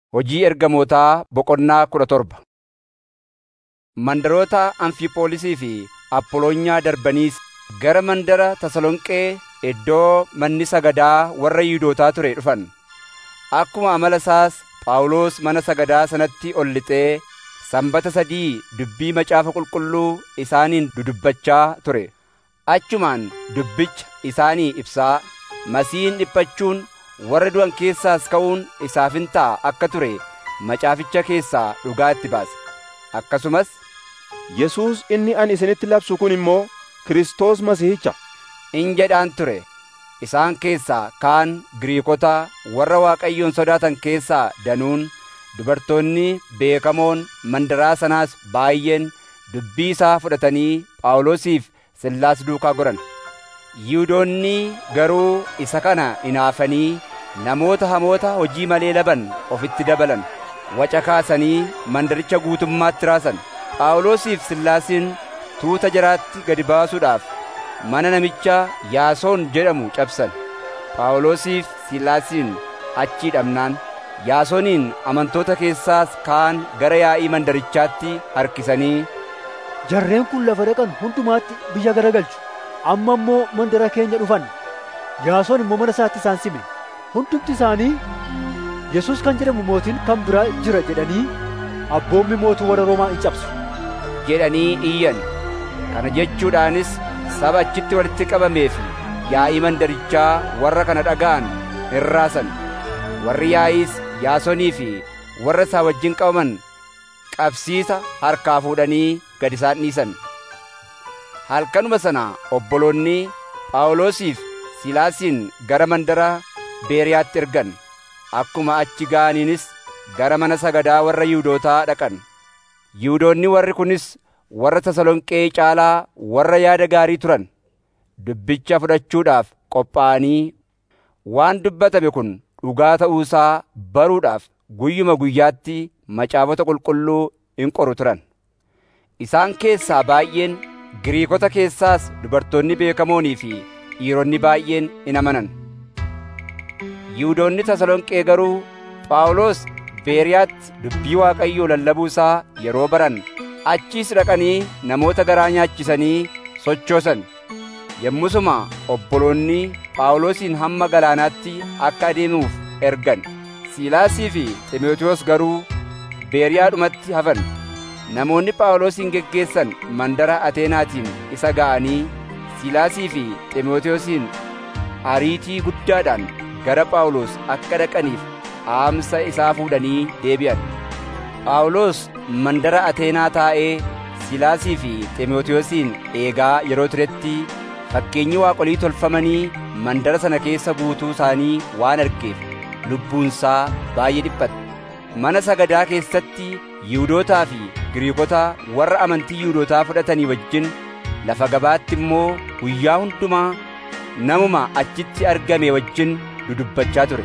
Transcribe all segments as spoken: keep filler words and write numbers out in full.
Hojii Ergamootaa Boqonnaa kudha torba. Mandaroota Anfiiphoolisii fi Apholoonyaa darbaniis gara mandara Tasalonqee iddoo manni sagadaa warra Yihuudootaa ture dhufan. Akkuma amala isaas Phaawulos mana sagadaa sanatti ol lixee sanbata sadii dubbii macaafa qulqulluu isaaniin dudubbachaa ture. Achumaan dubbicha isaanii ibsaa, Masiihiin dhiphachuun warra du'an keessaas ka'uun isaaf hin ta'a akka ture macaaficha keessaa dhugaa itti baase. Akkasumas, Yesuus inni ani isinitti labsu kun immoo Kiristoos Masiihicha in jedhaan ture. Isaan keessaa kaan Giriikota warra Waaqayyoon sodaatan keessaa danuun, dubartoonni beekamoon mandaraa sanaas baay'een dubbii isaa fudhatanii Phaawulosiif Sillaas duukaa goran. Yihuudoonni garuu isa kana hinaafanii namoota hamoota hojii malee laban ofitti dabalan, waca kaasanii mandaricha guutummaatti raasan. Phaawulosiif Sillaasiin tuuta jaraatti gadi baasuudhaaf mana namicha Yaasoon jedhamu cabsan. Phaawulosiif Sillaasiin achii dhabnaan Yaasooniin amantoota keessaas kaan gara yaa'ii mandarichaatti harkisanii, jarreen kun lafa dhaqan hundumaatti biyya garagalchu. Amma immoo mandara keenya dhufan. Yaasoon immoo mana isaatti isaan sime. Hundumti isaanii Yesuus kan jedhamu mootiin kan biraa jira jedhanii abboommi mootii warra Roomaa in cabsu jedhanii iyyan. Kana jechuudhaanis saba achitti walitti qabamee fi yaa'ii mandarichaa warra kana dhaga'an in raasan. Warri yaa'iis Yaasonii fi warra isaa wajjin qabaman qabsiisa harkaa fuudhanii gad isaan dhiisan. Halkanuma sana obboloonni Phaawulosiif Silaasiin gara mandara Beeriyaatti ergan. Akkuma achi ga'aniinis gara mana sagadaa warra Yihuudootaa dhaqan. Yihuudoonni warri kunis warra Tasalonqee caalaa warra yaada gaarii turan. Dubbicha fudhachuudhaaf qophaa'anii waan dubbatame kun dhugaa ta'uusaa baruudhaaf guyyuma guyyaatti macaafota qulqulluu in qoru turan. Isaan keessaa baay'een, Giriikota keessaas dubartoonni beekamoonii fi dhiironni baay'een in amanan. Yihuudoonni Tasalonqee garuu Phaawulos Beeriyaatti dubbii Waaqayyoo lallabuu isaa yeroo baran achiis dhaqanii namoota garaa nyaachisanii sochoosan. Yommusuma obboloonni Phaawulosin hamma galaanaatti akka adeemuuf ergan. Siilaasii fi Xiimotewos garuu Beeriyaadhumatti hafan. Namoonni Phaawulosin geggeessan mandara Ateenaatiin isa ga'anii Siilaasii fi Xiimotewosin ariitii guddaadhaan gara Phaawulos akka dhaqaniif dhaamsa isaa fuudhanii deebi'an. Phaawulos mandara Ateenaa taa'ee Siilaasii fi Xiimotewosin eegaa yeroo turetti fakkeenyi waaqolii tolfamanii mandara sana keessa guutuu isaanii waan argeef lubbuunsaa baay'ee dhiphate. Mana sagadaa keessatti Yihuudootaa fi Giriikota warra amantii Yihuudootaa fudhatanii wajjin lafa gabaatti immoo guyyaa hundumaa namuma achitti argame wajjin dudubbachaa ture.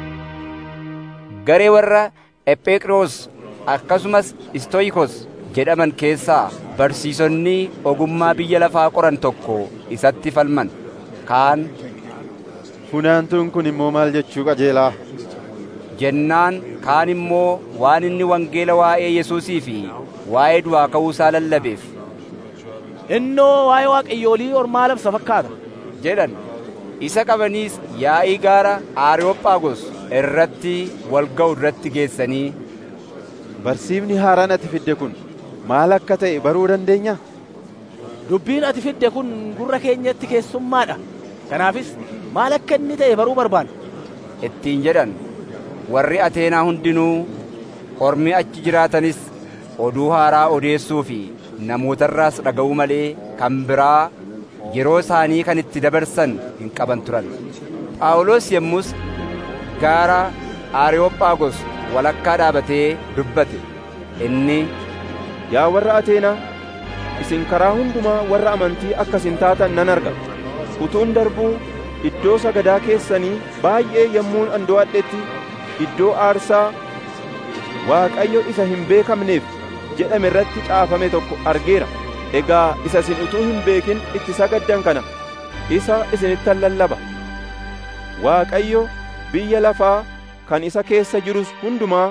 Garee warra Epheqroos akkasumas Istooyikos jedhaman keessaa barsiisonni ogummaa biyya lafaa qoran tokko isatti falman. Kaan, funaantuun kun immoo maal jechuu qajeelaa jennaan, kaan immoo waan inni wangeela waa'ee Yesuusii fi waa'ee du'aa ka'uusaa lallabeef, innoo waa'ee waaqayyoolii ormaa labsa fakkaata jedhan. Isa qabaniis yaa'ii gaara Aariyoophaagos irratti wal ga'u irratti geessanii, barsiifni haaraan ati fidde kun maal akka ta'e baruu dandeenya? Dubbiin ati fidde kun gurra keenyatti keessummaadha. Kanaafis maal akka inni ta'e baruu barbaanna ittiin jedhan. Warri Ateenaa hundinuu, ormi achi jiraatanis oduu haaraa odeessuu fi namootarraas dhaga'uu malee kan biraa yeroo isaanii kan itti dabarsan hin qaban turan. Phaawulos yommus gaara Aariyoophaagos walakkaa dhaabatee dubbate. Inni, yaa warra Ateenaa, isin karaa hundumaa warra amantii akka isin taatan nan arga. Utuun darbuu iddoo sagadaa keessanii baay'ee yommuun ando'adhetti iddoo aarsaa Waaqayyo isa hin beekamneef jedhame irratti caafame tokko argeera. Egaa isa isin utuu hin beekin itti sagaddan kana isa isinittan lallaba. Waaqayyo biyya lafaa kan isa keessa jirus hundumaa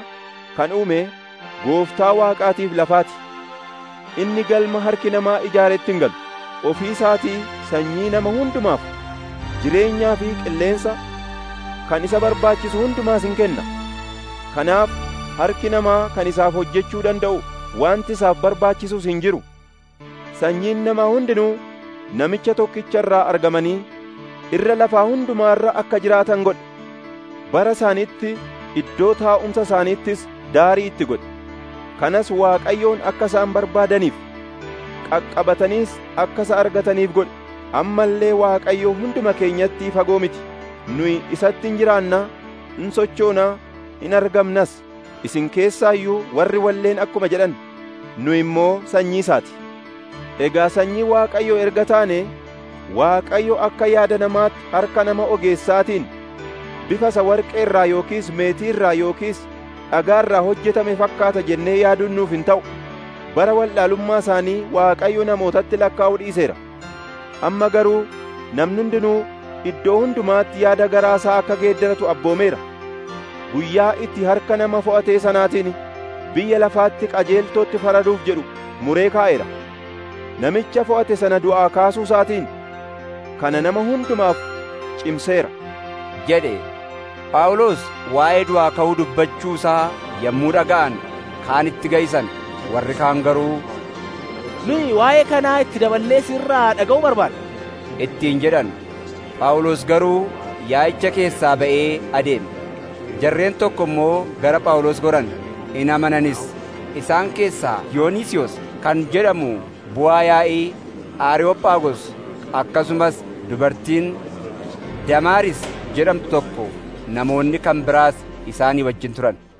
kan uume Gooftaa Waaqaatiif lafaati. Inni galma harki namaa ijaaretti hin galu. Ofii isaatii sanyii nama hundumaaf jireenyaa fi qilleensa kan isa barbaachisu hundumaas hin kenna. Kanaaf harki namaa kan isaaf hojjechuu danda'u wanti isaaf barbaachisus hin jiru. Sanyiin namaa hundinuu namicha tokkicha irraa argamanii irra lafaa hundumaa irra akka jiraatan godhe. Bara isaaniitti iddoo taa'umsa isaaniittis daarii itti godhe. Kanas Waaqayyoon akka isaan barbaadaniif qaqqabataniis akka isa argataniif godhe. Amma illee Waaqayyo hunduma keenyatti fagoo miti. Nuyi isatti hin jiraannaa, hin sochoonaa, hin argamnas. Isin keessaa iyyuu warri walleen akkuma jedhan, nu immoo sanyii isaati. Egaa sanyii Waaqayyo erga taane, Waaqayyo akka yaada namaatti harka nama ogeessaatiin bifa isa warqee irraa yookiis meetii irraa yookiis dhagaa irraa hojjetame fakkaata jennee yaaduun nuuf hin ta'u. Bara wallaalummaa isaanii Waaqayyo namootatti lakkaa'uu dhiiseera. Amma garuu namni hundinuu iddoo hundumaatti yaada garaa isaa akka geeddaratu abboomeera. Guyyaa itti harka nama fo'atee sanaatiin biyya lafaatti qajeeltootti faraduuf jedhu muree kaa'eera. Namicha fo'ate sana du'aa kaasuu isaatiin kana nama hundumaaf cimseera jedhe. Phaawulos waa'ee du'aa ka'uu dubbachuu isaa yommuu dhaga'an kaanitti ga'isan, warri kaan garuu nuyi waa'ee kanaa itti daballee sirraa dhaga'uu barbaanna ittiin jedhan. Phaawulos garuu yaa'icha keessaa ba'ee adeeme. Jarreen tokko immoo gara Phaawulos goran, in amananis. Isaan keessaa Yoonisiyoos kan jedhamu bu'aa yaa'ii Aariyoophaagos akkasumas dubartiin Damaaris jedhamtu tokko, namoonni kan biraas isaanii wajjin turan.